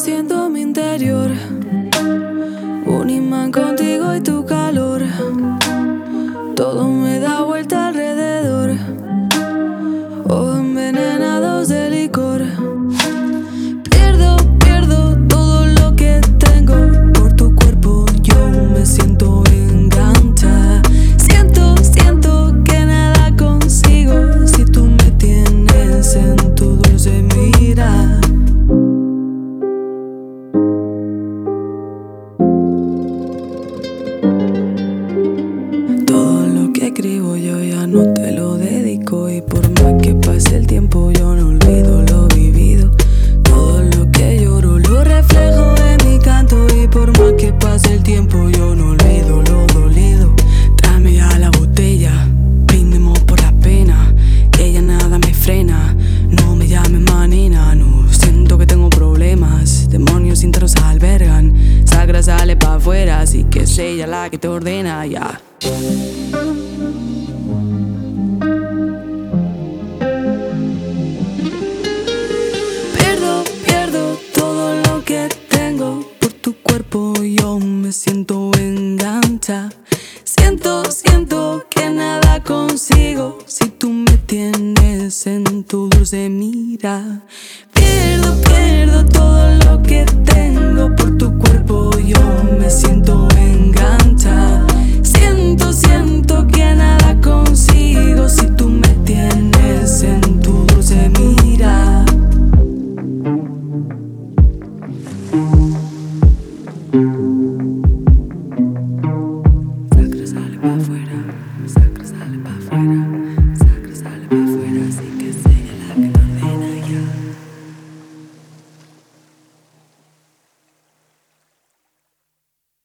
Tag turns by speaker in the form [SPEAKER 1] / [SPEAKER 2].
[SPEAKER 1] siento en mi interior, un imán contigo y tu calor. Todo me da vuelta alrededor, ojos envenenados de licor. Pierdo todo lo que tengo por tu cuerpo, yo me siento enganchada. Siento que nada consigo si tú me tienes en tu dulce mirada. Todo lo que escribo yo ya no te lo dedico, y por más que pase el tiempo yo no olvido lo vivido. Todo lo que lloro lo reflejo en mi canto, y por más que pase el tiempo yo no olvido lo dolido. Tráeme ya la botella, brindemos por la pena, que ya nada me frena. No me llames más nena, no, siento que tengo problemas. Demonios internos albergan, sagra sale pa' afuera, así que es ella la que te ordena ya. Pierdo todo lo que tengo por tu cuerpo, yo me siento enganchada. Siento que nada consigo si tú me tienes en tu dulce mira. Pierdo todo lo que tengo por tu cuerpo, yo me siento enganchada. Siento que nada consigo si tú me tienes en tu dulce mira.